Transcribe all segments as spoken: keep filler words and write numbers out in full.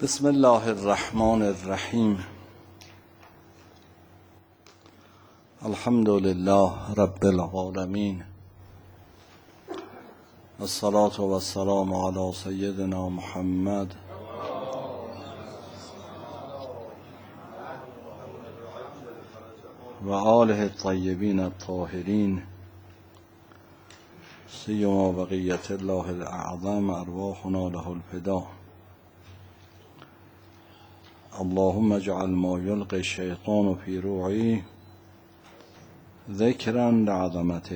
بسم الله الرحمن الرحیم. الحمد لله رب العالمین، الصلاة و السلام علی سیدنا محمد و آله الطیبین الطاهرین، سیما بقیت الله الاعظم ارواحنا له الفدا. اللهم اجعل ما یلقی الشیطان فی روعی ذکرا لعظمتک.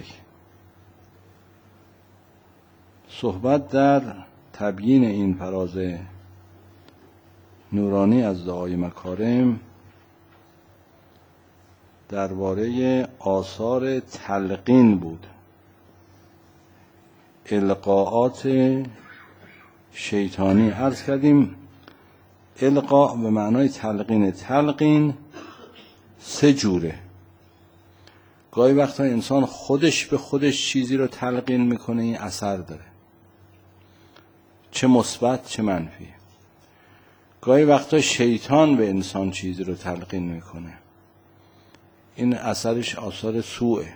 صحبت در تبیین این فراز نورانی از دعای مکارم درباره آثار تلقین بود، القاءات شیطانی. عرض کردیم القاء به معنای تلقین. تلقین سه جوره. گاهی وقتا انسان خودش به خودش چیزی رو تلقین میکنه، این اثر داره، چه مثبت چه منفی. گاهی وقتا شیطان به انسان چیزی رو تلقین میکنه، این اثرش آثار سوءه.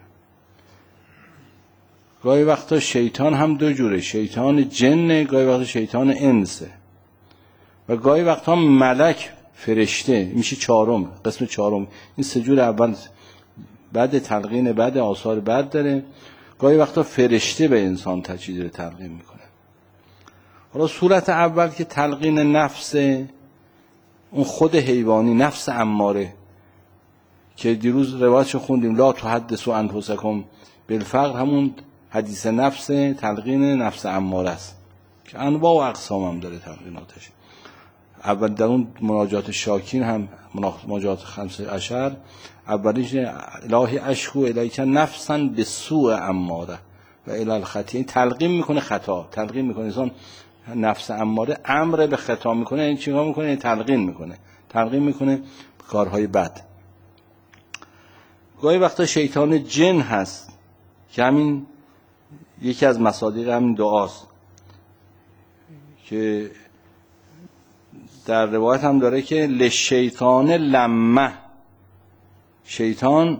گاهی وقتا شیطان هم دو جوره، شیطان جن، گاهی وقتا شیطان انسه، و گاهی وقتا ملک فرشته، میشه چهارم، قسم چهارم. این سه جور اول بعد تلقین، بعد آثار بد داره. گاهی وقتا فرشته به انسان تا چیزی رو تلقین میکنه. حالا صورت اول که تلقین نفس، اون خود حیوانی، نفس اماره که دیروز روایتشو خوندیم، لا تحدثوا انفسکم بالفقر، همون حدیث نفس، تلقین نفس اماره است که انواع و اقسام هم داره تلقیناتش. اول در اون مناجات شاکین هم، مناجات خمس عشر، اولیش الهی اشکو الیک نفسا بسوء اماره و الی الخطیه. تلقین میکنه خطا، تلقین میکنه انسان نفس اماره امر به خطا میکنه، این چیکار میکنه؟ این تلقین میکنه، تلقین میکنه کارهای بد. گاهی وقتا شیطان جن هست که همین یکی از مصادیق همین دعاست که در روایت هم داره که لشیطان لمه، شیطان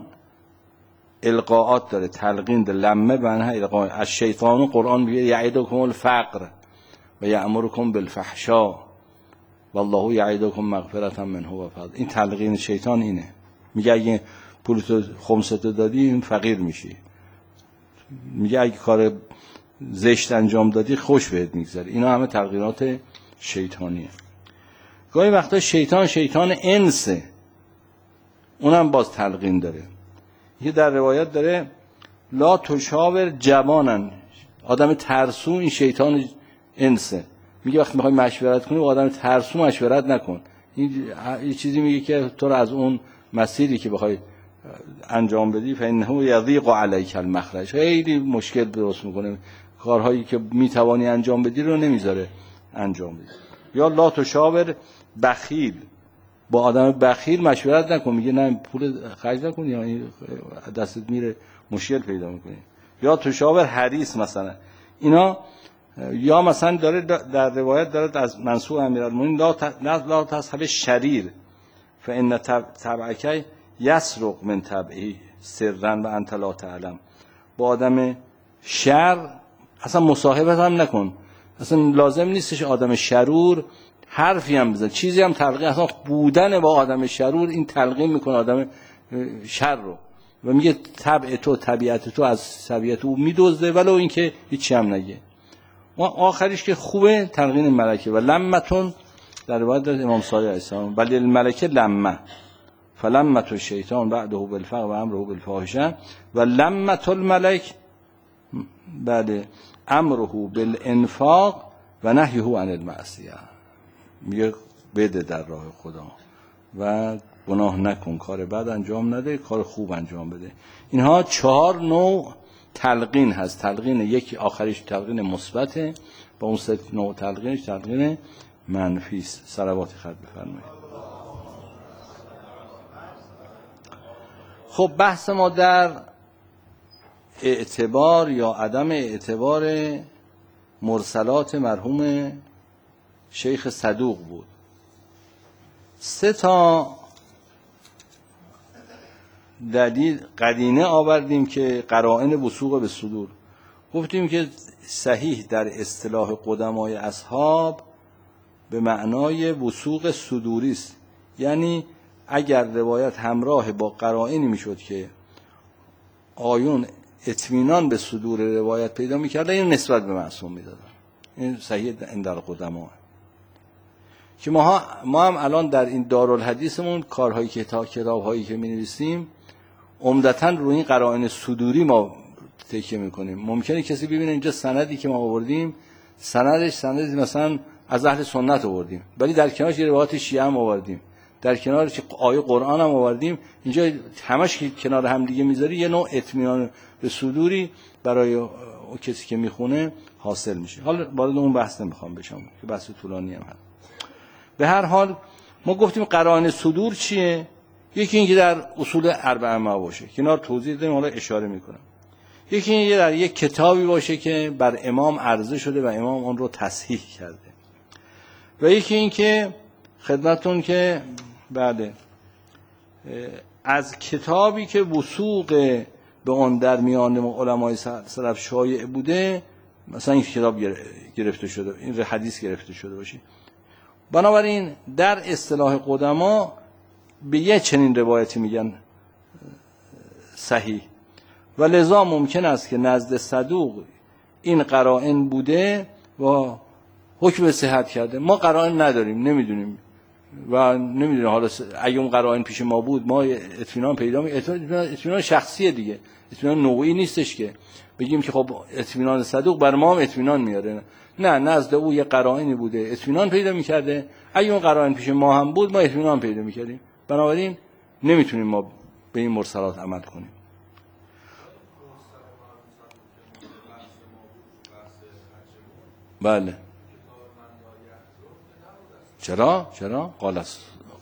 القاءات داره، تلقین داره. لمه معنی القاء. از شیطان قرآن میگه یعیدکم الفقر و یأمرکم بالفحشاء والله یعیدکم مغفرة منه و فضل. این تلقین شیطان اینه، میگه اگه پولتو خمستو دادی این فقیر میشی، میگه اگه کار زشت انجام دادی خوش بهت میگذره. اینا همه تلقینات شیطانیه. گاهی وقتا شیطان شیطان انسه، اونم باز تلقین داره. یه در روایت داره لا تشاور جوانن، آدم ترسو این شیطان انسه. میگه وقتی میخوای مشورت کنی با آدم ترسو مشورت نکن. این یه چیزی میگه که تو رو از اون مسیری که بخوای انجام بدی فإنه یضیق علیک المخرج، خیلی مشکل درست میکنه، کارهایی که میتوانی انجام بدی رو نمیذاره انجام بدی. یا لا تشاور بخیل، با آدم بخیل مشورت نکن، میگه نه پول خرج نکن یا دستت میره مشکل پیدا میکنی. یا تشاور حریص مثلا. اینا یا مثلا داره در روایت داره از منصور امیرالمومنین لا لا تصحب شریر فإن تبعک یسرق من تبعی سرا و انت لا تعلم. با آدم شر اصلا مصاحبت هم نکن، اصلا لازم نیستش آدم شرور حرفی هم بزن، چیزی هم تلقین. اصلا بودن با آدم شرور این تلقین میکنه آدم شر رو، و میگه طبع تو، طبیعت تو از طبیعت او میدزده ولو اینکه هیچی هم نگه. و آخریش که خوبه تلقین ملکه. و لمتون در روایت امام صادق علیه السلام ولی الملکه لمه فلمت الشیطان بعده بالفقر و امره بالفاحشه و لمت الملک بعد امره بالانفاق و نهیه عن المعصیه. میگه بده در راه خدا و گناه نکن، کار بد انجام نده، کار خوب انجام بده. اینها چهار نوع تلقین هست. تلقین یکی آخریش تلقین مثبته، با اون سه نوع تلقینش تلقین منفی است. صلوات خط بفرمایید. خب بحث ما در اعتبار یا عدم اعتبار مرسلات مرحوم شیخ صدوق بود. سه تا دلیل قرینه آوردیم که قرائن وثوق به صدور. گفتیم که صحیح در اصطلاح قدمای اصحاب به معنای وثوق صدوری است، یعنی اگر روایت همراه با قرائنی میشد که آیون اطمینان به صدور روایت پیدا میکردن، این نسبت به معصوم میدادن. این صحیح در قدما که ما, ما هم الان در این دارالحدیثمون کارهایی که تا کتابهایی که می‌نویسیم عمدتاً روی این قرائن صدوری ما تکیه میکنیم. ممکنه کسی ببینه اینجا سندی که ما آوردیم سندش سندی مثلا از اهل سنت آوردیم، ولی در کنارش یه روایت شیعه هم آوردیم، در کنارش آیه قرآن هم آوردیم، اینجا همش که کنار هم دیگه میذاری یه نوع اطمینان به صدوری برای اون کسی که میخونه حاصل میشه. حالا وارد اون بحث نمیخوام بشم که بحث طولانی هم هست. به هر حال ما گفتیم قرائن صدور چیه؟ یکی اینکه در اصول اربعه ما باشه، کنار توضیح دادیم، حالا اشاره میکنم. یکی اینکه در یک کتابی باشه که بر امام عرضه شده و امام اون رو تصحیح کرده، و یکی اینکه خدمتتون که بعد از کتابی که وثوق به اون در میان علمای سلف شایع بوده، مثلا این کتاب گرفته شده، این حدیث گرفته شده باشه. بنابراین در اصطلاح قدما به یه چنین روایتی میگن صحیح، و لذا ممکن است که نزد صدوق این قرائن بوده و حکم صحت کرده. ما قرائن نداریم، نمیدونیم و نمیدونیم حالا اگه اون قرائن پیش ما بود ما اطمینان پیدا می اطمینان شخصیه دیگه، اطمینان نوعی نیستش که بگیم که خب اطمینان صدوق بر ما هم اطمینان میاره. نه، نزد او یه قرائنی بوده اطمینان پیدا میکرده، اگه اون قرائن پیش ما هم بود ما اطمینان پیدا میکردیم. بنابراین نمیتونیم ما به این مرسلات عمل کنیم. بله. چرا؟ چرا؟ قال است.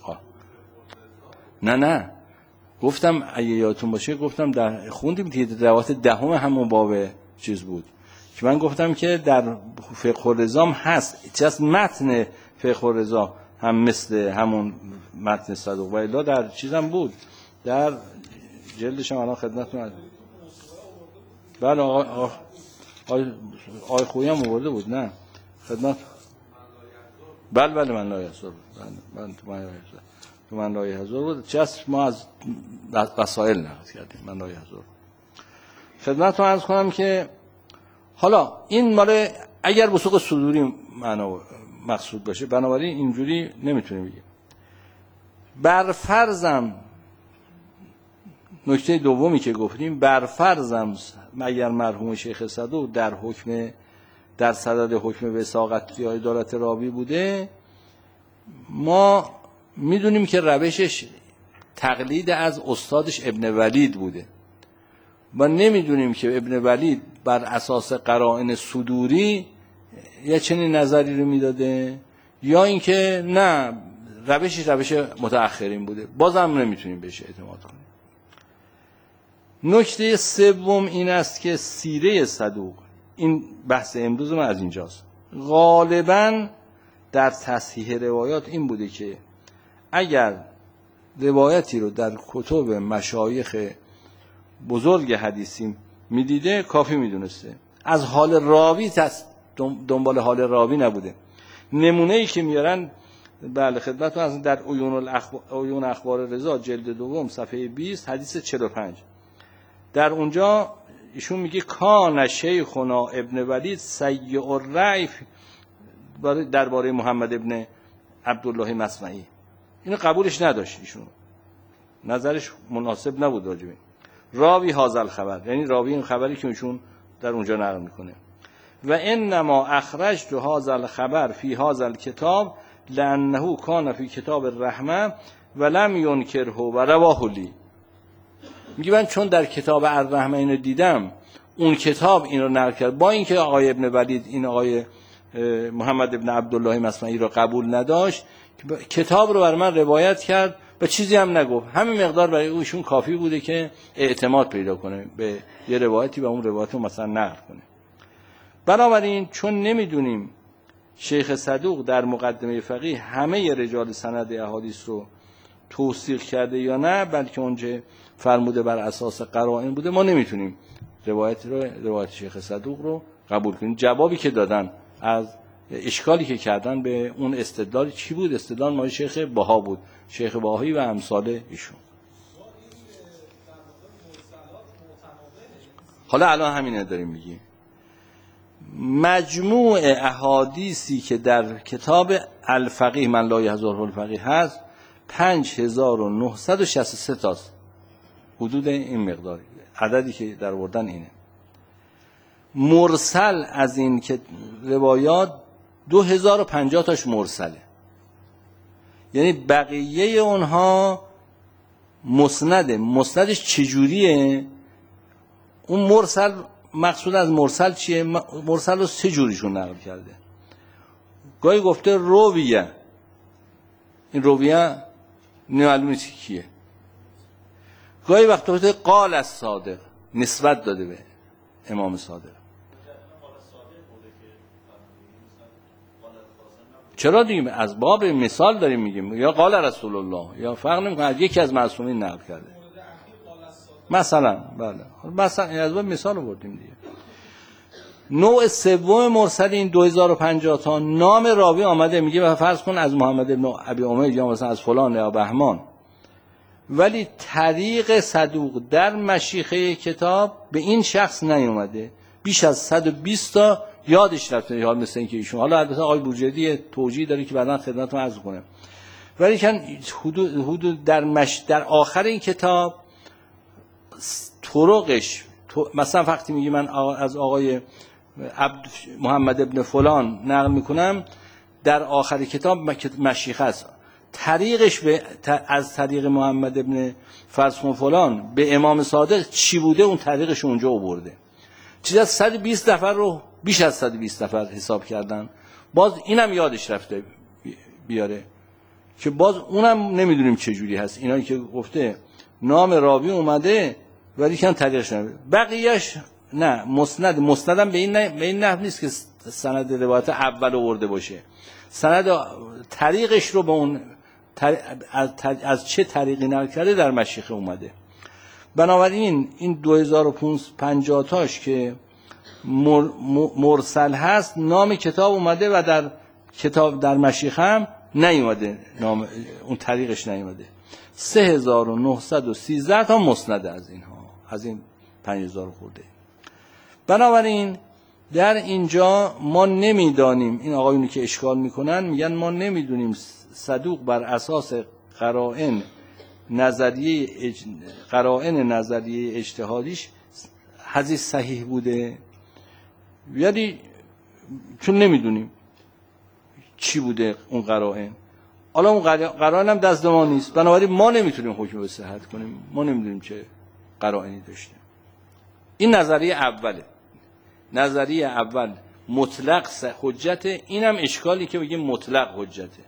نه نه گفتم اگه یادتون باشه گفتم در خوندیم دیگه روایت دهم همون باب چیز بود که من گفتم که در فقه الرضا هست، چه متن فقه الرضا هم مثل همون متن صدوق و الا در چیزم بود، در جلدش هم الان خدمتتون هست. بله آقای آقای آقای خویی هم آورده بود. نه خدمت بله بله من لایه هزار بله من تو من لایه هزار تو من لایه هزار بود، چه ما از قصائل نقل کردیم. من لایه هزار خدمتتون عرض کنم که حالا این مال اگر وثوق صدوری معنا مقصود باشه، بنابراین اینجوری نمیتونیم بگیم. بر فرضم نکته دومی که گفتیم، بر فرضم مگر مرحوم شیخ صدوق در حکم در صدد حکم وثاقت یا عدالت راوی بوده، ما میدونیم که روشش تقلید از استادش ابن ولید بوده و نمیدونیم که ابن ولید بر اساس قرائن صدوری یه چنین نظری رو میداده یا اینکه نه روشش روش متأخرین بوده. بازم نمیتونیم بهش اعتماد کنیم. نکته سوم این است که سیره صدوق، این بحث امروز ما از اینجاست، غالباً در تصحیح روایات این بوده که اگر روایتی رو در کتب مشایخ بزرگ حدیثی میدیده کافی میدونسته، از حال راوی دنبال حال راوی نبوده. نمونه‌ای که میارن بله خدمتتون از در عیون الاخبار عیون اخبار رضا جلد دوم صفحه بیست حدیث چهل و پنج، در اونجا ایشون میگه کان شیخنا ابن ولید سیء الرأی درباره محمد ابن عبدالله مصنعی. اینو قبولش نداشت، ایشون نظرش مناسب نبود راجبه راوی هذا الخبر، یعنی راوی این خبری که ایشون در اونجا نقل میکنه. و انما اخرجت هذا الخبر فی هذا الكتاب لانه کان فی کتاب الرحمه ولم ينکره و رواه لی. میگه من چون در کتاب الرحمه اینو دیدم، اون کتاب اینو نقل کرد، با اینکه آقای ابن ولید این آقای محمد ابن عبدالله مصنعی را قبول نداشت، کتاب رو بر من روایت کرد و چیزی هم نگفت. همین مقدار برای اوشون کافی بوده که اعتماد پیدا کنه به یه روایتی و اون روایت رو مثلا نقل کنه. بنابراین چون نمیدونیم شیخ صدوق در مقدمه فقیه همه رجال سند احادیث رو توثیق کرده یا نه، بلکه اونجا فرموده بر اساس قرائن بوده، ما نمیتونیم روایت رو روایت شیخ صدوق رو قبول کنیم. جوابی که دادن از اشکالی که کردن به اون استدلال چی بود؟ استدلال مال شیخ بها بود، شیخ بهایی و امثال ایشون. حالا الان همینه داریم میگیم. مجموع احادیثی که در کتاب الفقیه من لا یحضره الفقیه هست پنج هزار و نهصد و شصت و سه تاست، حدود این مقداری، عددی که در آوردن اینه. مرسل از این که روایات دو هزار و پنجاه تاش مرسله، یعنی بقیه اونها مسنده. مسندش چجوریه؟ اون مرسل، مقصود از مرسل چیه؟ مرسل رو سه جوریشون نقل کرده. گاهی گفته رویه، این رویه معلوم نیست کیه. گاهی وقت گفته قال الصادق، نسبت داده به امام صادق. چرا دیگه از باب مثال داریم میگیم، یا قال رسول الله یا فرق نمیکنه، یکی از معصومین نقل کرده مثلا. بله مثلا از باب مثال آوردیم دیگه. نوع سوم مرسل این دو هزار و پنجاه تا نام راوی آمده، میگه فرض کن از محمد ابن ابی امید یا مثلا از فلان یا بهمان، ولی طریق صدوق در مشیخه کتاب به این شخص نیومده. بیش از صد و بیست تا یادش رفته، حال مثل این که ایشون، حالا البته آقای بورجردی توجیه داره که بعداً خدمتتون عرض کنم، ولی کن حدود حدود در مش در آخر این کتاب طرقش مثلا وقتی میگه من از آقای عبد محمد ابن فلان نقل میکنم، در آخر کتاب مشیخه است، طریقش به از طریق محمد ابن فرض کن فلان به امام صادق چی بوده، اون طریقش اونجا آورده. چیز از صد و بیست نفر رو بیش از صد و بیست نفر حساب کردن، باز اینم یادش رفته بیاره که باز اونم نمیدونیم چه جوری هست. اینایی که گفته نام راوی اومده ولی کن طریقش نمیده، بقیهش نه. مسند مسندم به این نه به این نحو نیست که سند روایت اول آورده باشه، سند طریقش رو به اون تر... از... از چه طریقی نقل کرده در مشیخه اومده. بنابراین این دو هزار و پنجاه تاش که مر... مرسل هست نام کتاب اومده و در کتاب در مشیخه هم نیومده، نام اون طریقش نیومده. سه هزار و نهصد و سیزده تا مسنده از اینها، از این پنج هزار خورده. بنابراین در اینجا ما نمیدانیم، این آقایونی که اشکال میکنن میگن ما نمیدونیم صدوق بر اساس قرائن نظریه اج... قرائن نظریه اجتهادیش حدیث صحیح بوده، یعنی چون نمیدونیم چی بوده اون قرائن. حالا اون قرائن هم دست ما نیست، بنابراین ما نمیتونیم حکم به صحت کنیم، ما نمیدونیم چه قرائنی داشته. این نظریه اوله. نظریه اول مطلق حجت، اینم اشکالی که بگیم مطلق حجته.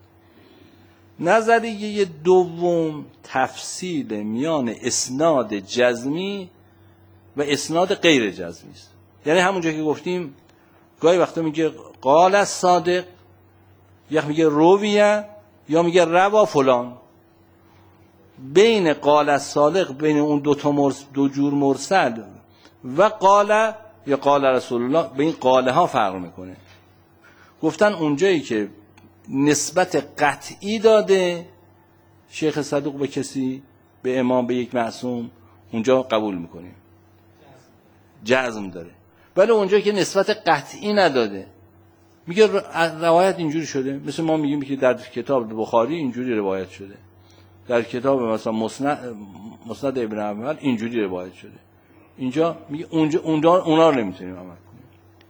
نظریه دوم تفصیل میان اسناد جزمی و اسناد غیر جزمی است. یعنی همونجا که گفتیم گاهی وقتا میگه قال الصادق، یا میگه رویه، یا میگه روا فلان. بین قال الصادق، بین اون دو تا مرس دو جور مرسل و قال یا قال رسول الله، به این قاله ها فرق میکنه. گفتن اونجایی که نسبت قطعی داده شیخ صدوق به کسی، به امام، به یک معصوم، اونجا قبول میکنیم، جزم داره. ولی اونجایی که نسبت قطعی نداده، میگه روایت اینجوری شده، مثل ما میگیم که در کتاب بخاری اینجوری روایت شده، در کتاب مثلا مسند مسند ابن عمر اینجوری روایت شده. اینجا میگه اونجا اونا رو نمیتونیم عمل کنیم.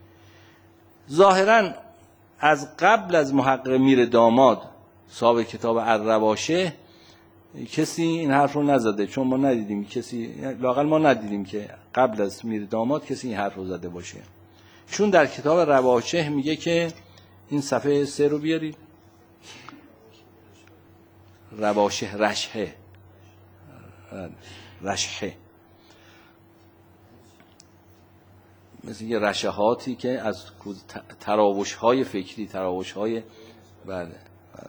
ظاهرا از قبل از محقق میر داماد صاحب کتاب الرواشه کسی این حرف رو نزده، چون ما ندیدیم کسی، لااقل ما ندیدیم که قبل از میر داماد کسی این حرف رو زده باشه. چون در کتاب رواشه میگه که این صفحه سه رو بیارید، رواشه رشحه رشحه مثل یه رشحاتی که از تراوش های فکری، تراوش های بله بله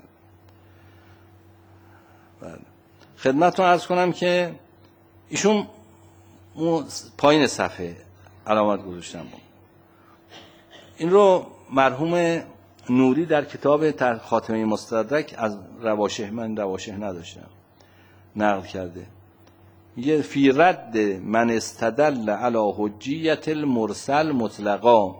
بله خدمتتون عرض کنم که ایشون پایین صفحه علامت گذاشتم بود. این رو مرحوم نوری در کتاب خاتمه مستدرک از رواشه، من رواشه نداشتم، نقل کرده. میگه فی رد من استدل علی حجیت المرسل مطلقا.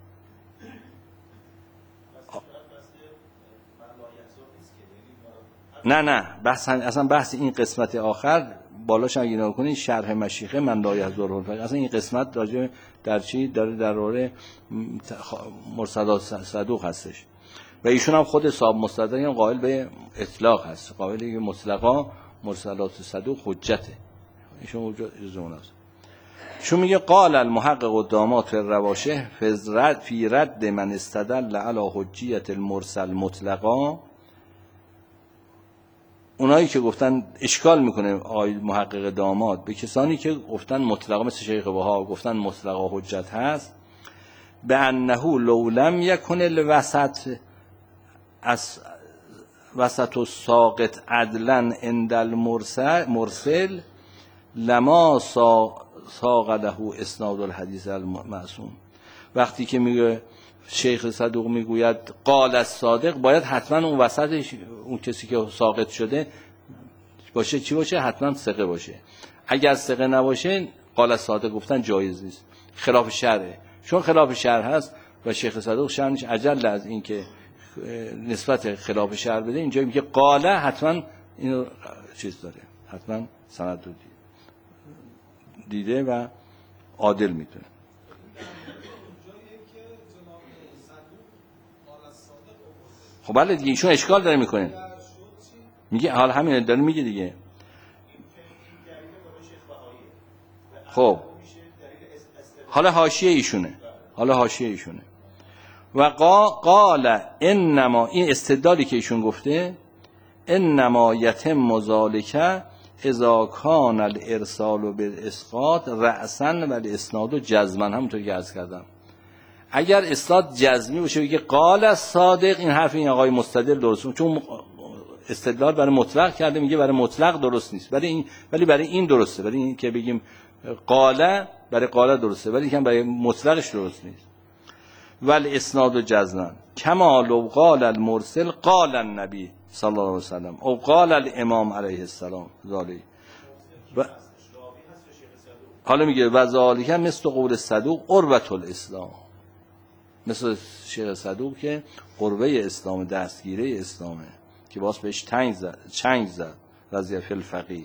نه نه بحث اصلا بحث این قسمت آخر بالاش اگه نگاه کنید شرح مشیخه من لا یحضره الفقیه، اصلا این قسمت راجع در چی داره در مورد مرسلات صدوق هستش و ایشون هم خود صاحب مستدرک هم قائل به اطلاق هست، قائل به مطلقا مرسلات صدوق حجته، ایشون وجود ازون است. چون میگه قال المحقق الدامات فی الرواشه فی رد من استدل علی حجیت المرسل مطلقا. اونایی که گفتن اشکال میکنه آقای محقق داماد به کسانی که گفتن مطلقا، مثل شیخ وهاب گفتن مطلقا حجت هست، به انه لو لم یکن الوسط از وسط الساقط عدلا عند المرسل مرسل لما ساق له اسناد الحدیث المعصوم. وقتی که میگه شیخ صدوق میگوید قال الصادق، باید حتما اون وسطش اون کسی که ساقط شده باشه چی باشه؟ حتما ثقه باشه. اگر ثقه نباشه قال الصادق گفتن جایز نیست، خلاف شرعه. چون خلاف شرع هست و شیخ صدوق شأنش اجل از این که نسبت خلاف شرع بده، اینجا میگه قال حتما اینو چیز داره، حتما سند رو دیده و عادل میتونه. خب بله دیگه ایشون اشکال داره میکنه، میگه حال همین داره میگه دیگه. خب حالا حاشیه ایشونه، حالا حاشیه ایشونه و قال انما، این استدلالی که ایشون گفته انما یتم ذالک اذا کان الارسال بالاسقاط رأسا و الاسناد جزما، همونطور که عرض کردم اگر اسناد جزمی باشه بگه قال الصادق، این حرف این آقای مستدل درست، چون استدلال برای مطلق کرده میگه برای مطلق درست نیست، ولی این ولی برای این درسته، برای این که بگیم قال برای قال درسته، ولی که برای مطلقش درست نیست. ول اسناد جزما کما لو قال المرسل قال النبی صلی الله علیه و سلم او قال الامام علیه السلام ذالی. و حالا میگه و ذالک مثل قول صدوق قربت الاسلام، مثل شیخ صدوق که قربه اسلام، دستگیره اسلامه که باز بهش تنگ زد چنگ زد رضی فی الفقیه.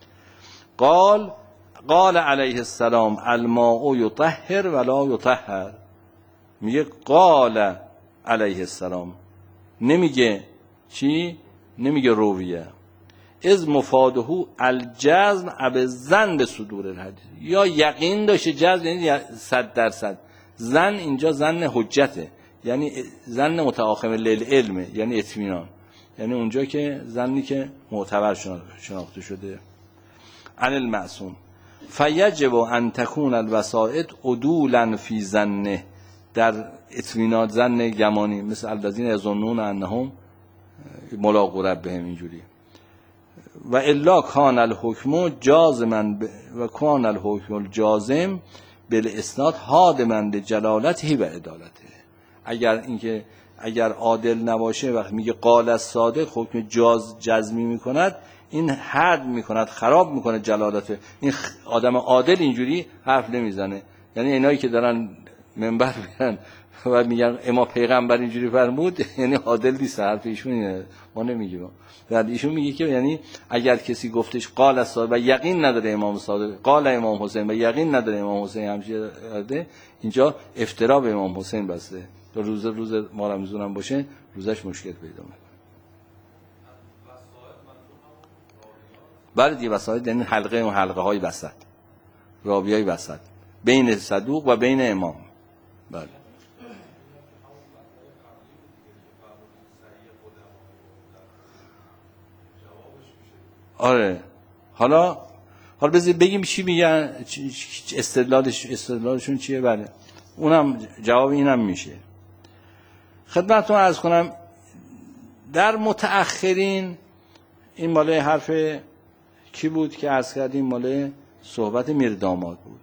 قال قال علیه السلام الماء یطهر ولا یطهر، میگه قال علیه السلام، نمیگه چی؟ نمیگه رویه. از مفاده الجزم ابزن به صدور الحدیث، یا یقین داشته جزم یعنی صد درصد، زن اینجا زن حجته، یعنی زن متآخم للعلم، یعنی اطمینان، یعنی اونجا که زنی که معتبر شناخته شده عن المعصوم. فیجب ان تکون الوسائط عدولا فی ظنه، در اطمینان زن گمانی، مثل الذین یظنون انهم ملاقو ربهم، اینجوری. و الا کان الحکم جازما و کان الحکم الجازم بالاسناد حادما لجلالته و عدالته. اگر اینکه اگر عادل نباشه وقتی میگه قال الصادق حکم جاز جزمی میکند، این حد میکند، خراب میکنه جلالته. این آدم عادل اینجوری حرف نمیزنه، یعنی اینایی که دارن منبر میرن و میگن اما پیغمبر اینجوری فرمود، یعنی عادل نیست، حرف ایشون اینه، ما نمیگیم. ولی ایشون میگه که یعنی اگر کسی گفتش قال الصادق و یقین نداره امام صادق، قال امام حسین و یقین نداره امام حسین همچین کرده، اینجا افترا به امام حسین بسته. تا روز روز ما رمضان هم باشه روزش مشکل پیدا میکنه. بله دیگه وسایل یعنی حلقه و حلقه های وسط، راویای وسط بین صدوق و بین امام. بله آره. حالا حالا بذار بگیم چی میگن، استدلالش استدلالشون چیه. بله اونم جواب اینم میشه. خدمتتون عرض کنم در متأخرین، این ماله حرف کی بود که عرض کردیم؟ ماله صحبت میرداماد بود.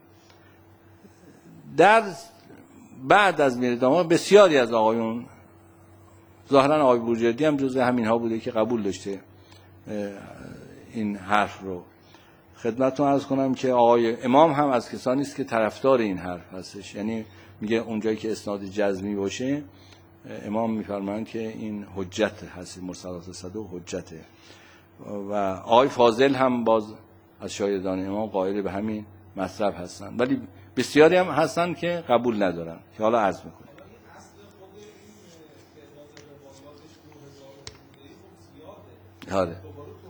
در بعد از میرداماد بسیاری از آقایون، ظاهرا آقای بروجردی هم جزو همین ها بوده که قبول داشته این حرف رو. خدمتتون عرض کنم که آقای امام هم از کسانی است که طرفدار این حرف هستش، یعنی میگه اونجایی که اسناد جزمی باشه امام میفرمایند که این حجت هست، مرسلات صدوق حجته. و آقای فاضل هم باز از شاگردان امام قائل به همین مطلب هستن، ولی بسیاری هم هستن که قبول ندارن که حالا عرض میکنم. آره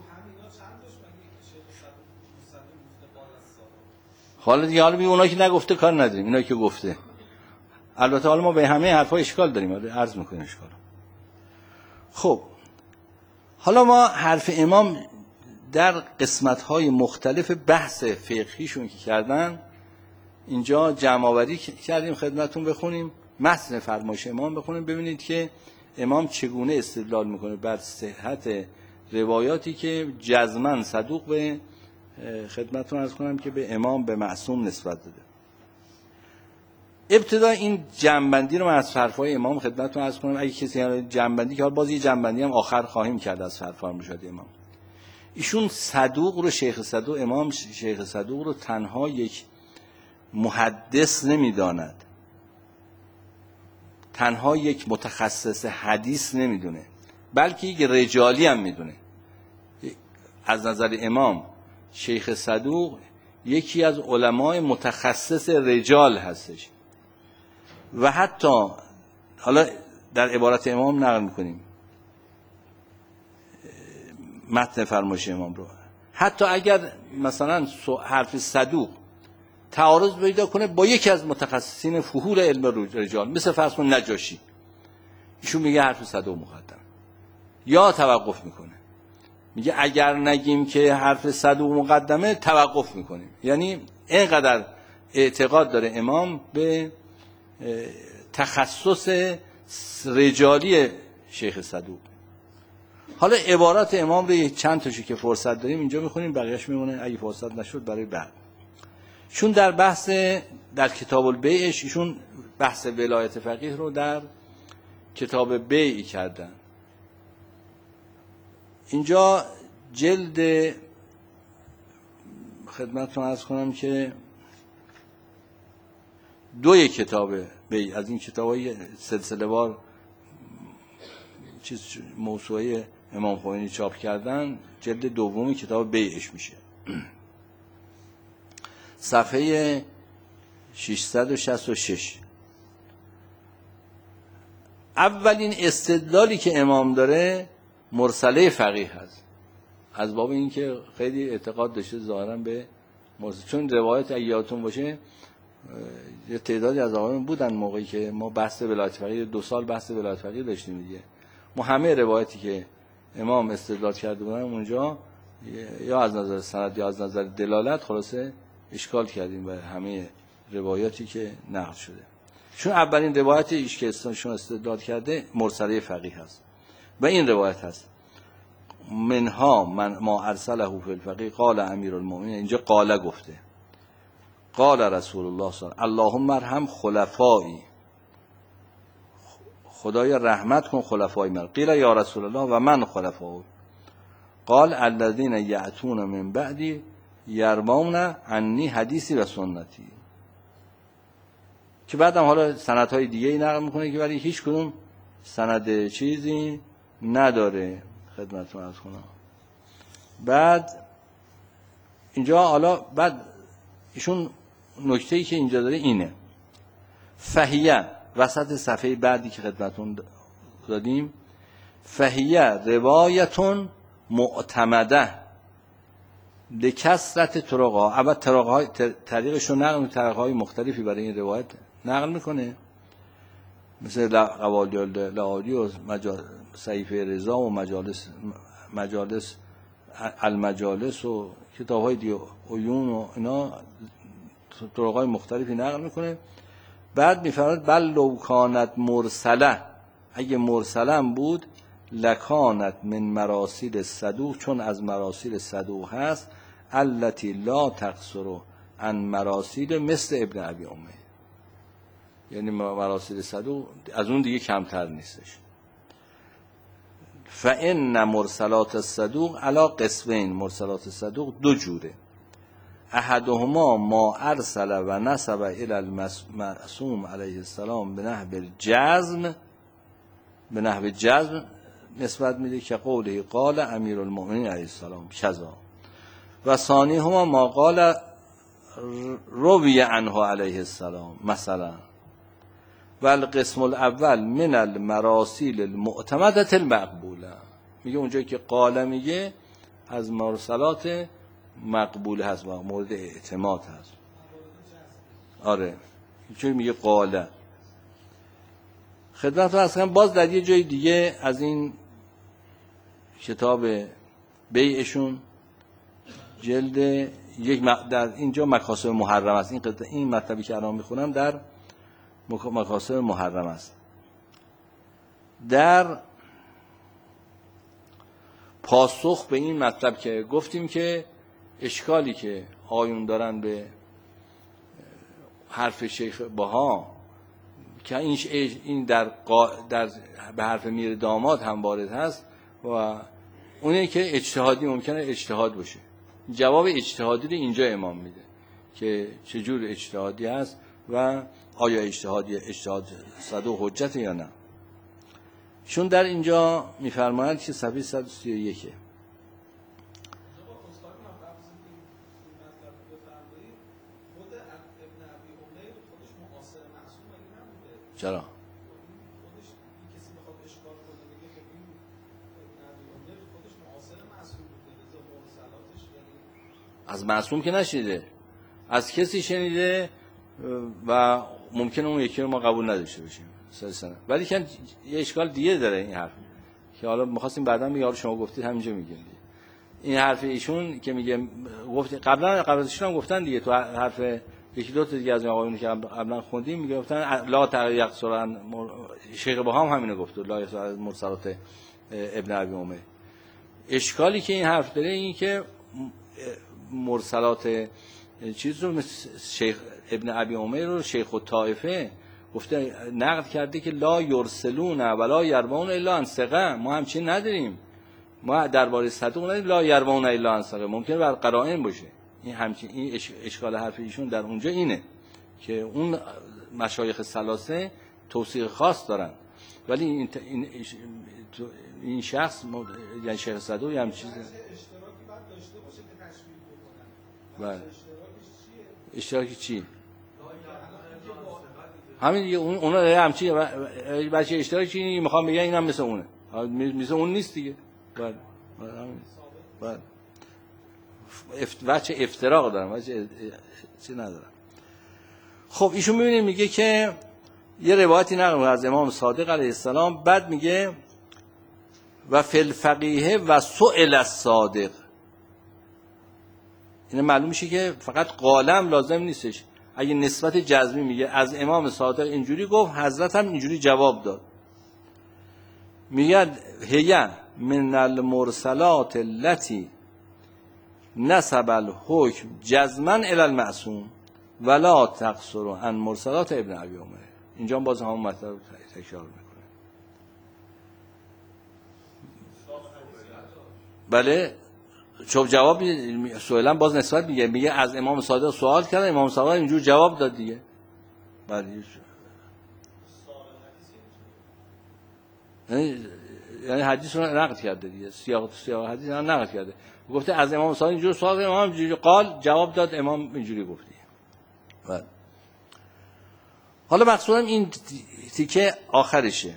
حالا دیگه حالا میگه اونا که نگفته کار نداریم، اینا که گفته. البته حالا ما به همه حرفا اشکال داریم، عرض میکنیم اشکال. خب حالا ما حرف امام در قسمت‌های مختلف بحث فقهیشون که کردن اینجا جمع آوری کردیم خدمتتون، بخونیم متن فرمایش امام، بخونیم ببینید که امام چگونه استدلال میکنه بر صحت روایاتی که جزماً صدوق به خدمتتون عرض کنم که به امام به معصوم نسبت داده. ابتدا این جنبندی رو من از حرفای امام خدمتتون عرض کنم، اگه کسی جنبندی که حالا باز یه جنبندی هم آخر خواهیم کرد از حرفای مرشد امام. ایشون صدوق رو، شیخ صدوق، امام شیخ صدوق رو تنها یک محدث نمیداند، تنها یک متخصص حدیث نمیدونه، بلکه یک رجالی هم میدونه. از نظر امام شیخ صدوق یکی از علمای متخصص رجال هستش. و حتی حالا در عبارت امام نقل میکنیم متن فرمایش امام رو، حتی اگر مثلا حرف صدوق تعارض پیدا کنه با یکی از متخصصین فحول علم رجال، مثل فرض کن نجاشی، ایشون میگه حرف صدوق مقدم، یا توقف میکنه، میگه اگر نگیم که حرف صدوق مقدمه توقف میکنیم. یعنی اینقدر اعتقاد داره امام به تخصص رجالی شیخ صدوق. حالا عبارات امام رو چند تاشو که فرصت داریم اینجا میخونیم، بقیه‌اش میمونه اگه فرصت نشد برای بعد. چون در بحث در کتاب البیعش ایشون بحث ولایت فقیه رو در کتاب بیع کردن. اینجا جلد خدمتتون عرض کنم که دوی کتاب بیع از این کتابای سلسله وار چیز موسوعه امام خمینی چاپ کردن، جلد دومی کتاب بیعش میشه. صفحه ششصد و شصت و شش. اولین استدلالی که امام داره مرسله فقیه هست، از باب این که خیلی اعتقاد داشته ظاهرا به مرسله. چون روایت اگه یادتون باشه یه تعدادی از آقایون بودن موقعی که ما بحث ولایت فقیه دو سال بحث ولایت فقیه داشتیم دیگه، ما همه روایتی که امام استدلال کرده بودن اونجا یا از نظر سند یا از نظر دلالت خلاصه اشکال کردیم به همه روایاتی که نقل شده. چون اولین روایت ایش که استشون استدلال کرده مرسله فقیه هست و این روایت هست منها من ما ارسله فی الفقیه قال امیرالمومنین. اینجا قال گفته، قال رسول الله صلی الله علیه و اللهم ارحم خلفایی، خدای رحمت کن خلفای من. قیل یا رسول الله و من خلفای؟ قال الذين یأتون من بعدی یرمون عنی حدیثی و سنتی. که بعدم حالا سندهای دیگه ای نقل میکنه که ولی هیچ کدوم سند چیزی نداره خدمتتون عرض کنم. بعد اینجا حالا بعد ایشون نکته‌ای که اینجا داره اینه، فهیه وسط صفحه بعدی که خدمتتون دادیم، فهیه روایتون معتمده لکثرت طرقها. اول طرقهای طریقشون نقل طرقهای مختلفی برای این روایت نقل میکنه، مثل قوالی لعالی و صحیفه رضا و مجالس مجالس المجالس و کتاب‌های دیگه عیون و اینا طرقهای مختلفی نقل میکنه. بعد میفرماید بل لو کانت مرسله، اگه مرسلم بود لکانت من مراسیل صدوق، چون از مراسیل صدوق هست، التي لا تقصر عن مراسیل مثل ابن ابی امیه، یعنی مراسیل صدوق از اون دیگه کمتر نیستش. فان مرسلات الصدوق علی قسمین، مرسلات صدوق دو جوره، احدهما ما ارسل و نسب الی المعصوم علیه السلام به نحو الجزم، به نحو جزم نسبت میده که قوله قال امیر المؤمنین علیه السلام کذا، و ثانی هما ما قال روی عنه علیه السلام مثلا، و القسم الاول من المراسیل المعتمدة المقبوله، میگه اونجایی که قال میگه از مرسلات مقبول هست و مورد اعتماد هست. آره چون میگه قاله. خدمت رو اصلا باز در یه جای دیگه از این کتاب بیعشون جلد یک در اینجا مکاسب محرم است، این قطعه این مطلبی که الان میخونم در مکاسب محرم است، در پاسخ به این مطلب که گفتیم که اشکالی که آیون دارن به حرف شیخ بها که این این در, قا در به حرف میر داماد هم وارد هست و اونه که اجتهادی ممکنه اجتهاد باشه، جواب اجتهادی رو اینجا امام میده که چجور اجتهادی هست و آیا اجتهادی اجتهاد صدوق حجت یا نه. چون در اینجا میفرماید که صفحه صد و سی و یک چرا؟ از معصوم که نشیده، از کسی شنیده و ممکنه اون یکی رو ما قبول نداشته باشیم سلسله. ولی که یه اشکال دیگه داره این حرف که حالا می‌خواستیم بعدا بگم، شما گفتید همینجا میگیم این حرف ایشون که میگه گفت قبلا قبل از ایشون هم گفتن دیگه، تو حرف یکی دو تا دیگه از آقایون که قبلا خوندیم میگه گفتن لا تقیق سران، شیخ بها هم همینو گفت لا یقصر مرسلات ابن ابی امیه. اشکالی که این حرف داره این که مرسلات چیز رو شیخ ابن ابی امیه رو شیخ الطائفه گفته نقد کرده که لا یرسلون ولا یروون الا عن ثقه، ما همچین نداریم، ما درباره صدوق نداریم لا یروون الا عن ثقه، ممکنه بر قرائن باشه. این همچین این اشکال حرف ایشون در اونجا اینه که اون مشایخ ثلاثه توصیه خاص دارن، ولی این این, این شخص یعنی شیخ صدوق هم چیز اشتراکی باید داشته باشه که تشبیه کنن. بله اشتراکی چی؟ همین دیگه اون اونا همچین بچه اشتراکی میخوام بگن اینم مثل اونه، مثل اون نیست دیگه. بله بله وجه افتراق دارم، وجه چی ندارم. خب ایشون میبینیم میگه که یه روایتی نقل از امام صادق علیه السلام، بعد میگه و فی الفقیه و سئل الصادق. این معلوم میشه که فقط قالم لازم نیستش، اگه نسبت جزمی میگه از امام صادق اینجوری گفت، حضرت هم اینجوری جواب داد. میگه هی من المرسلات التي نسب الحکم جزما الی المعصوم ولا تقصر عن مرسلات ابن ابی امیه. اینجا باز هم مطلب رو تکرار میکنه. بله چون جواب سوالا باز نسبت میگه، میگه از امام صادق سوال کردن، امام صادق اینجور جواب داد دیگه. بله یعنی یعنی حدیث رو نقل کرده دیگه، سیاق سیاق حدیث رو نقل کرده، گفته از امام صادق اینجور سوال کرد، امام اینجوری قال جواب داد، امام اینجوری گفت دیگه. بله حالا مقصودم این تیکه آخرشه.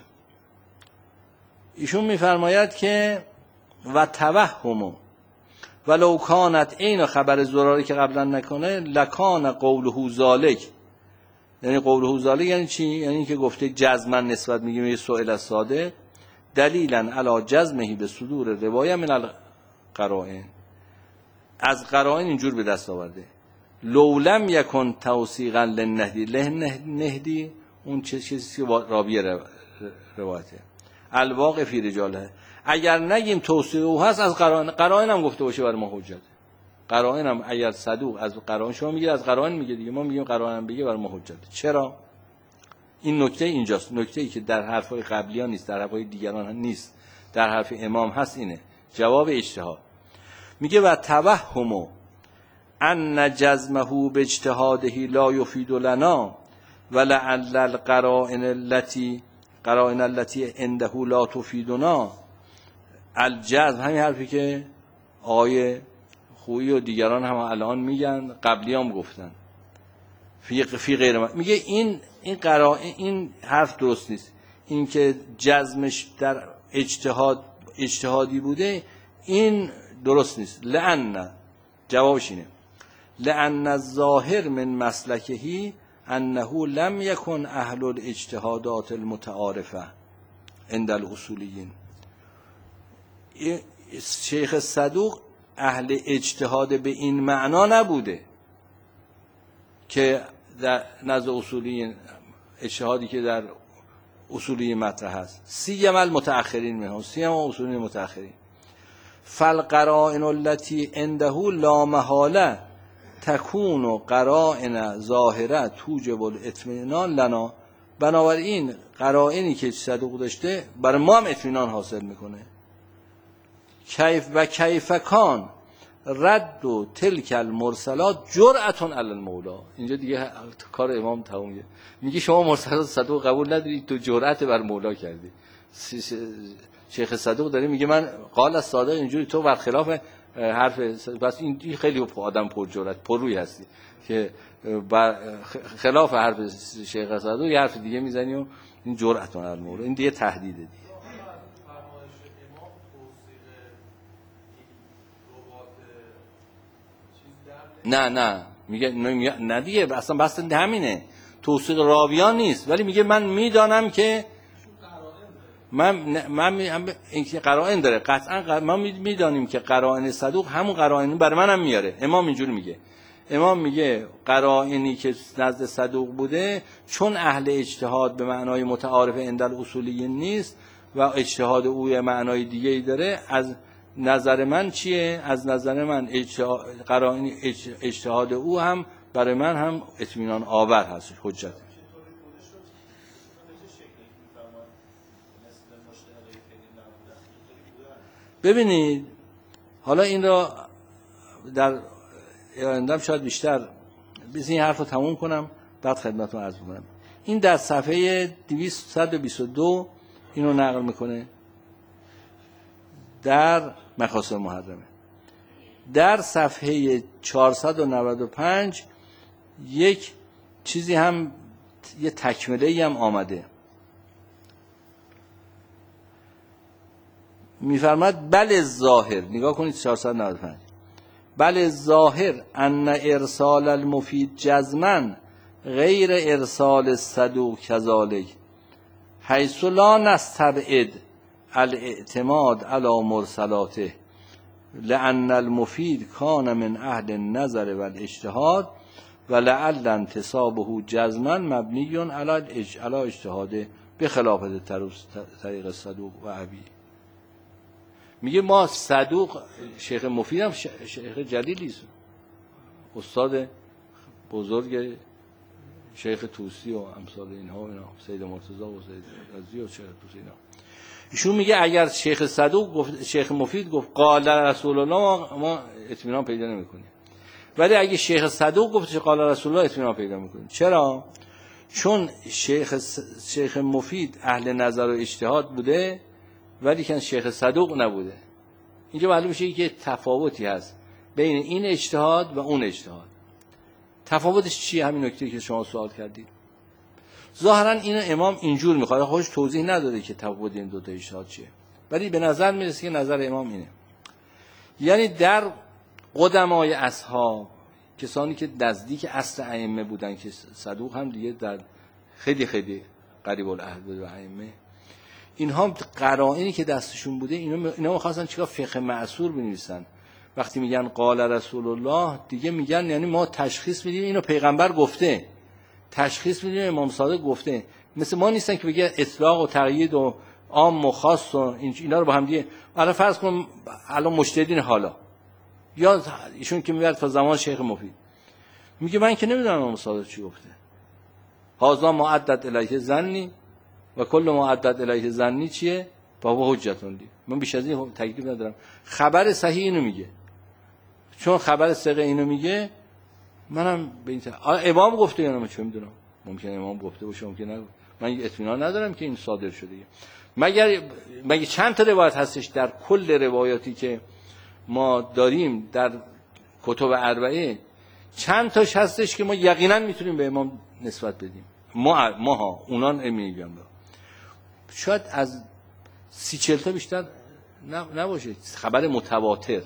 ایشون میفرماید که و توهمو ولو کانت این خبر زراری که قبلا نکنه لکان قوله ذالک، یعنی قوله ذالک یعنی چی؟ یعنی که گفته جزما نسبت میگه میگه سئل الصادق دلیلا علی جزمه به صدور روایه من القرائن، از قرائن اینجور به دست آورده. لولم یکن توثیقا للنهدی، للنهدی اون چه چیزی که راوی روایته، الواقع فی رجاله، اگر نگیم توثیق او هست از قرائن، قرائن هم گفته باشه برای ما حجت، قرائن هم اگر صدوق از قرائن، شما میگید از قرائن میگه دیگه، ما میگیم قرائن هم بگه برای ما حجت. چرا؟ این نکته اینجاست، نکته ای که در حرفای قبلیان نیست، در حرفای دیگران نیست، در حرف امام هست. اینه جواب اجتهاد. میگه و توهم ان جزمه باجتهاده لا یفید لنا ولعل القرائن التي قرائن التي عنده لا تفیدنا الجزم، همین حرفی که آقای خویی و دیگران هم الان میگن، قبلیام گفتن فی فی غیر ما. میگه این این قرائن، این حرف درست نیست، این که جزمش در اجتهاد اجتهادی بوده این درست نیست. لأن جوابش اینه لأن الظاهر من مسلکهی انه لم یکن اهل الاجتهادات المتعارفه عند الاصولیین. شیخ صدوق اهل اجتهاد به این معنا نبوده که در نزد اصولیین اجتهادی که در اصولی مطرح هست، سیم المتأخرین منهم، سیم اصولی متأخرین. فالقرائن التي عنده لا محاله تکون قرائن ظاهره توجب الاطمینان لنا، بنابراین قرائنی که صدوق داشته برای ما هم اطمینان حاصل میکنه. کیف و کیف کان رد و تلک المرسلات جرأتون علی المولا. اینجا دیگه کار امام تمومه، میگه شما مرسلات صدوق قبول ندارید، تو جرأت بر مولا کردی. شیخ صدوق داره میگه من قال از صادق اینجوری، تو برخلاف حرف، پس این خیلی آدم پر جرأت پر روی هستی که خلاف حرف شیخ صدوق یه حرف دیگه میزنی و این جرأتون علی المولا، این دیگه تهدیده دیگه. نه نه میگه نه دیگه، اصلا بحث همینه، توثیق راویان نیست، ولی میگه من میدانم که من من اینکه قرائن داره، قطعا ما میدانیم که قرائن صدوق همون قرائن برای منم میاره. امام اینجوری میگه، امام میگه قرائنی که نزد صدوق بوده چون اهل اجتهاد به معنای متعارف عند الاصولیین نیست و اجتهاد او معنای دیگه ای داره، از نظر من چیه؟ از نظر من قرائن اجتهاد او هم برای من هم اطمینان آور هست، حجت. ببینید حالا این را در آیندهم شاید بیشتر بزنین این حرف رو تموم کنم بعد خدمتتون عرض می‌کنم. این در صفحه دویست و بیست و دو اینو نقل میکنه در مقاصد محرمه. در صفحه چهارصد و نود و پنج یک چیزی هم، یه تکمله‌ای هم آمده، میفرماد بل ظاهر، نگاه کنید چهارصد و نود و پنج، بل ظاهر ان ارسال المفید جزمن غیر ارسال الصدوق کذالک حیث لا نستبعد الاعتماد على مرسلاته لأن المفید کان من اهل النظر والاجتهاد ولعل انتصابه جزما مبنی علی اجتهاده بخلاف طریق الصدوق و ابی. میگه ما صدوق، شیخ مفید هم شیخ جلیلی، استاد بزرگ شیخ طوسی و امثال اینها، اینا سید مرتضی و سید رضی و شیخ طوسی اینا، ایشون میگه اگر شیخ صدوق گفت، شیخ مفید گفت قال رسول الله، ما اطمینان پیدا نمیکنیم، ولی اگه شیخ صدوق گفت قال رسول الله اطمینان پیدا میکنیم. چرا؟ چون شیخ شیخ مفید اهل نظر و اجتهاد بوده ولی که شیخ صدوق نبوده. اینجا معلوم میشه که تفاوتی هست بین این اجتهاد و اون اجتهاد. تفاوتش چیه؟ همین نکته که شما سوال کردید. ظاهرا این امام اینجور میخواد، خودش توضیح نداده که تفاوت این دو تا اجتهاد چیه، ولی به نظر میرسه که نظر امام اینه. یعنی در قدمای اصحاب، کسانی که نزدیک اصل ائمه بودن که صدوق هم دیگه در خیلی خیلی قریب العهد بود و ائمه، اینها قرائنی که دستشون بوده، اینا اینا می‌خواستن چیکار؟ فقه معصور بنویسن. وقتی میگن قال رسول الله دیگه میگن یعنی ما تشخیص میدیم اینو پیغمبر گفته، تشخیص میدیم امام صادق گفته. مثل ما نیستن که بگه اطلاق و تقیید و عام و خاص و اینا رو با هم دیگه. الان فرض کن الان مجتهدین حالا یا ایشون که میاد تا زمان شیخ مفید میگه من که نمیدونم امام صادق چی گفته، هازا معدد الیه ظنی و کل معدد الیه ظنی چیه؟ بابا حجتون دی. من بیش از این تکلیف ندارم. خبر صحیح اینو میگه، چون خبر ثقه اینو میگه منم به این امام گفته یا نه چه میدونم، ممکنه امام گفته باشه ممکنه نگفته، من اطمینان ندارم که این صادر شده. مگر مگه چند تا روایت هستش در کل روایاتی که ما داریم در کتب اربعه، چند تاش هستش که ما یقینا میتونیم به امام نسبت بدیم؟ ما ماها اونان نمیگم، شاید از سی چهل تا بیشتر نباشه. خبر متواتر،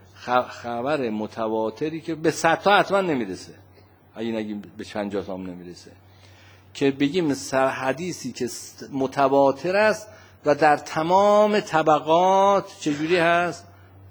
خبر متواتری که به صد تا حتما نمیرسه، اگه نگیم به پنجاه تا هم نمیرسه، که بگیم حدیثی که متواتر است و در تمام طبقات چجوری هست؟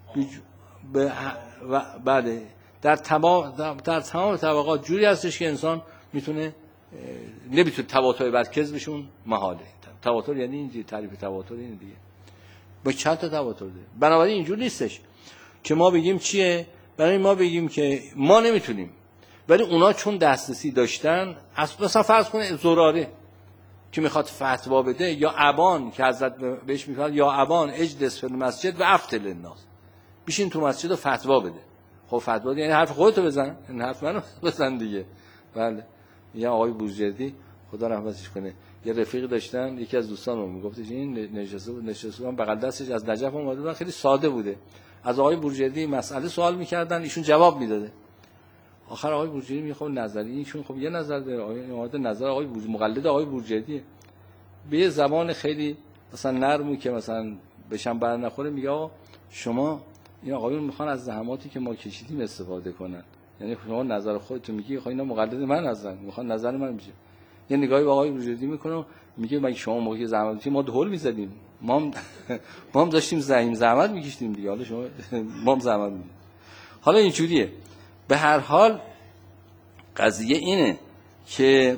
به بله در تمام در تمام طبقات جوری هستش که انسان میتونه نمیتونه تواتر بر کذبشون محاله. تواتر یعنی این تعریف تواتر اینه دیگه. با چند تا تواتر داره. بنابراین اینجوری نیستش که ما بگیم چیه، برای ما بگیم که ما نمیتونیم، ولی اونا چون دسترسی داشتن، مثلا فرض کنه زراره که میخواد فتوا بده، یا ابان که حضرت بهش میگه یا ابان اجلس فی المسجد و افتل الناس، بشین تو مسجد و فتوا بده. خب فتوا یعنی حرف خودتو بزن، این حرف منو بزن دیگه. بله. یا آقای بوجردی خدا رحمتش کنه، یه رفیق داشتن، یکی از دوستانم میگفتش این نشسته بود نشسته بود بغل دستش از نجف اومده بود، خیلی ساده بوده، از آقای بوجردی مسئله سوال میکردن، ایشون جواب میداده. آخر آقای بوجردی میگه خب نظری ایشون خب یه نظر داره، آقای نظر آقای بوجردی مقلد آقای بوجردی به یه زبان خیلی مثلا نرمی که مثلا بهشم بر نخوره میگه آقا شما این آقایون میخوان از زحماتی که ما کشیدیم استفاده کنن، یعنی شما نظر خودتون میگی خب اینا مقلد من هستن میخوان نظر من میشه. یه نگاهی به آقای بوجردی میکنه میگه مگه شما موقعی زحمت ما ঢول میزدیم، ما هم ما هم داشتیم زحیم زحمت میکشیدیم دیگه، حالا شما ما هم زحمت میکشیم. حالا اینجوریه. به هر حال قضیه اینه که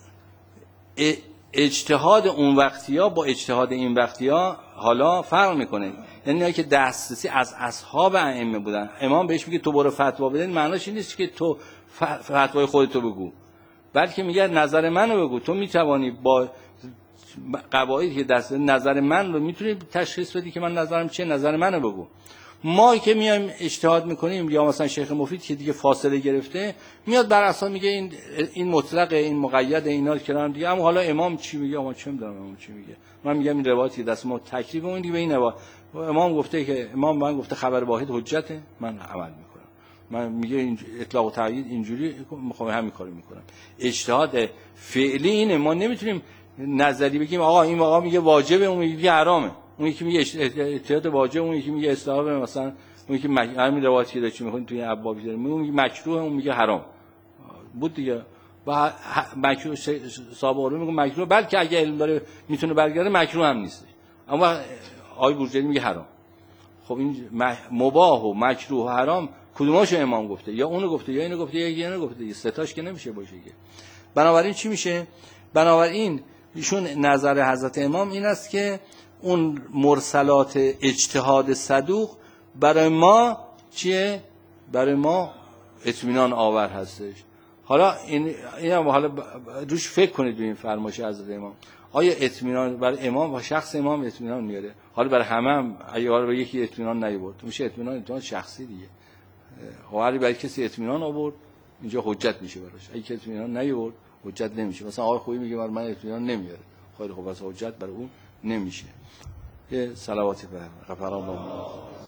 اجتهاد اون وقتیا با اجتهاد این وقتیا حالا فرق میکنه. یعنی اگه که دسترسی از اصحاب ائمه بودن، امام بهش میگه تو برو فتوا بده، معناش این نیست که تو فتوای خودتو بگو، بلکه میگه نظر منو بگو. تو میتوانی با قواعدی که دست نظر من رو میتونی تشخیص بدی که من نظرم چیه، نظر منو بگو. ما که میایم اجتهاد میکنیم، یا مثلا شیخ مفید که دیگه فاصله گرفته میاد بر اساس میگه این این مطلق، این مقید، اینا کنار دیگه، اما حالا امام چی میگه ما چه میدونم امام چی میگه. من میگم این روایتی دست ما تکلیف اون دیگه، این روایت امام گفته که امام من گفته خبر واحد حجته، من عمل میکنم. من میگه این اطلاق و تایید اینجوری میخوام همین کارو میکنم. اجتهاد فعلی اینه، ما نمیتونیم نظری بگیم آقا این آقا میگه واجبه اون میگه حرامه، اون یکی میگه اجتهاد واجب، اون یکی میگه استحباب، مثلا اون یکی مج... همین روایتی داشت میخونیم توی ابوابی داریم، اون میگه مکروه اون میگه حرام بود دیگه. و مکروه صابری میگه مکروه، بلکه اگه علم داره میتونه برگرده مکروه هم نیست، اما آقای بورجردی میگه حرام. خب این مباح و مکروه و حرام کدوماشو امام گفته؟ یا اونو گفته یا اینو گفته یا اینو گفته، سه تاش که نمیشه باشه که. بنابراین چی میشه؟ بنابراین ایشون نظر حضرت امام این است که اون مرسلات اجتهاد صدوق برای ما چیه؟ برای ما اطمینان آور هستش. حالا این اینم حالا روش فکر کنید به این فرمایش حضرت امام. آیا اطمینان برای امام و شخص امام اطمینان میاره؟ حالا برای همه هم اگه حالا به یکی اطمینان نیورد میشه اطمینان اطمینان شخصی دیگه. هر برای کسی اطمینان آورد اینجا حجت میشه براش، اگه اطمینان نیورد حجت نمیشه. مثلا آقای خویی میگه من اطمینان نمیاره، خیلی خوب، واسه حجت برای اون نمیشه. یه صلواتی بر غفر الله